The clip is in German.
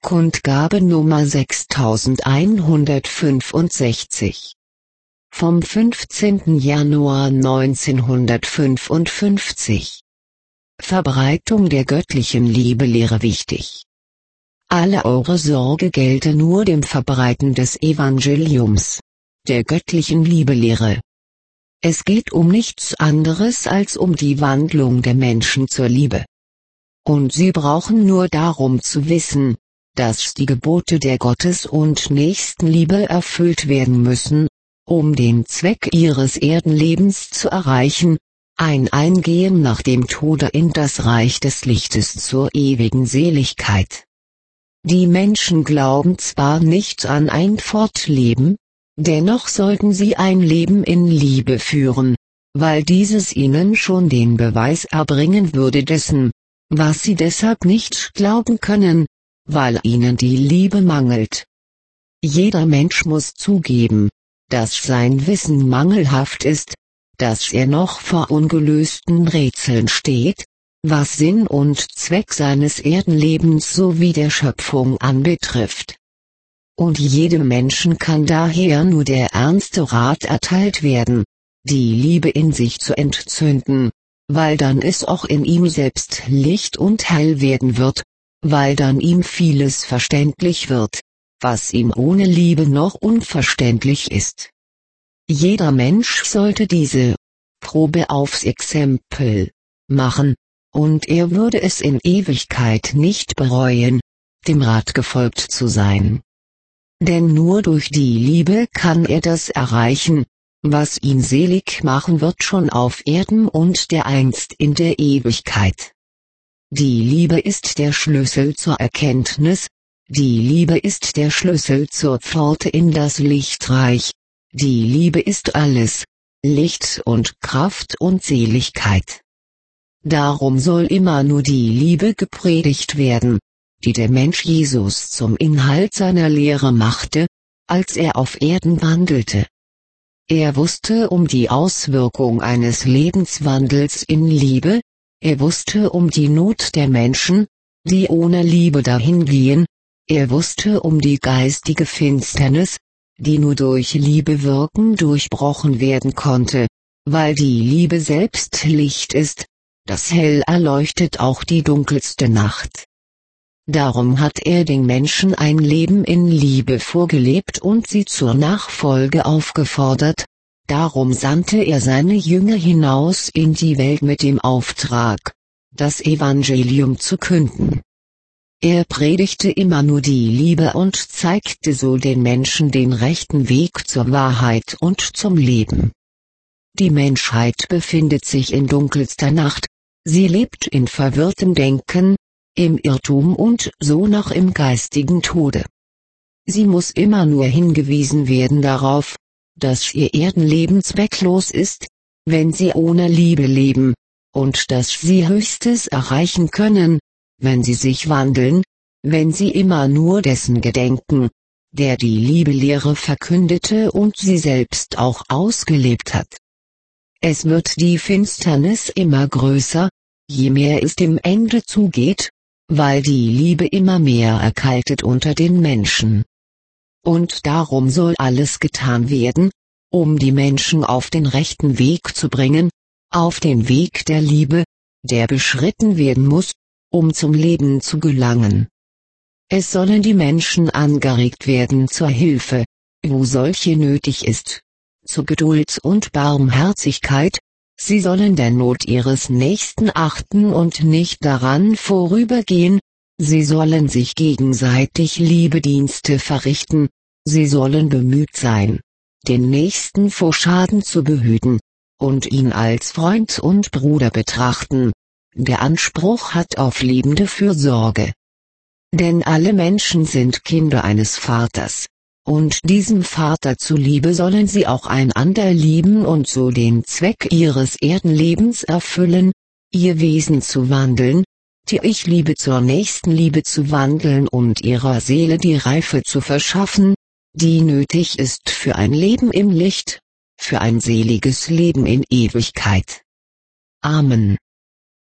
Kundgabe Nummer 6165. Vom 15. Januar 1955. Verbreitung der göttlichen Liebelehre wichtig. Alle eure Sorge gelte nur dem Verbreiten des Evangeliums, der göttlichen Liebelehre. Es geht um nichts anderes als um die Wandlung der Menschen zur Liebe. Und sie brauchen nur darum zu wissen, dass die Gebote der Gottes- und Nächstenliebe erfüllt werden müssen, um den Zweck ihres Erdenlebens zu erreichen, ein Eingehen nach dem Tode in das Reich des Lichtes zur ewigen Seligkeit. Die Menschen glauben zwar nicht an ein Fortleben, dennoch sollten sie ein Leben in Liebe führen, weil dieses ihnen schon den Beweis erbringen würde dessen, was sie deshalb nicht glauben können, weil ihnen die Liebe mangelt. Jeder Mensch muss zugeben, dass sein Wissen mangelhaft ist, dass er noch vor ungelösten Rätseln steht, was Sinn und Zweck seines Erdenlebens sowie der Schöpfung anbetrifft. Und jedem Menschen kann daher nur der ernste Rat erteilt werden, die Liebe in sich zu entzünden, weil dann es auch in ihm selbst Licht und hell werden wird, weil dann ihm vieles verständlich wird, was ihm ohne Liebe noch unverständlich ist. Jeder Mensch sollte diese Probe aufs Exempel machen, und er würde es in Ewigkeit nicht bereuen, dem Rat gefolgt zu sein. Denn nur durch die Liebe kann er das erreichen, was ihn selig machen wird schon auf Erden und dereinst in der Ewigkeit. Die Liebe ist der Schlüssel zur Erkenntnis, die Liebe ist der Schlüssel zur Pforte in das Lichtreich, die Liebe ist alles, Licht und Kraft und Seligkeit. Darum soll immer nur die Liebe gepredigt werden, die der Mensch Jesus zum Inhalt seiner Lehre machte, als er auf Erden wandelte. Er wusste um die Auswirkung eines Lebenswandels in Liebe, er wusste um die Not der Menschen, die ohne Liebe dahingehen, er wusste um die geistige Finsternis, die nur durch Liebe wirken durchbrochen werden konnte, weil die Liebe selbst Licht ist, das hell erleuchtet auch die dunkelste Nacht. Darum hat er den Menschen ein Leben in Liebe vorgelebt und sie zur Nachfolge aufgefordert, darum sandte er seine Jünger hinaus in die Welt mit dem Auftrag, das Evangelium zu künden. Er predigte immer nur die Liebe und zeigte so den Menschen den rechten Weg zur Wahrheit und zum Leben. Die Menschheit befindet sich in dunkelster Nacht, sie lebt in verwirrtem Denken, im Irrtum und so noch im geistigen Tode. Sie muss immer nur hingewiesen werden darauf, dass ihr Erdenleben zwecklos ist, wenn sie ohne Liebe leben, und dass sie Höchstes erreichen können, wenn sie sich wandeln, wenn sie immer nur dessen gedenken, der die Liebelehre verkündete und sie selbst auch ausgelebt hat. Es wird die Finsternis immer größer, je mehr es dem Ende zugeht, weil die Liebe immer mehr erkaltet unter den Menschen. Und darum soll alles getan werden, um die Menschen auf den rechten Weg zu bringen, auf den Weg der Liebe, der beschritten werden muss, um zum Leben zu gelangen. Es sollen die Menschen angeregt werden zur Hilfe, wo solche nötig ist, zur Geduld und Barmherzigkeit, sie sollen der Not ihres Nächsten achten und nicht daran vorübergehen, sie sollen sich gegenseitig Liebedienste verrichten, sie sollen bemüht sein, den Nächsten vor Schaden zu behüten, und ihn als Freund und Bruder betrachten, der Anspruch hat auf liebende Fürsorge. Denn alle Menschen sind Kinder eines Vaters, und diesem Vater zuliebe sollen sie auch einander lieben und so den Zweck ihres Erdenlebens erfüllen, ihr Wesen zu wandeln, die Ich-Liebe zur Nächstenliebe zu wandeln und ihrer Seele die Reife zu verschaffen, die nötig ist für ein Leben im Licht, für ein seliges Leben in Ewigkeit. Amen.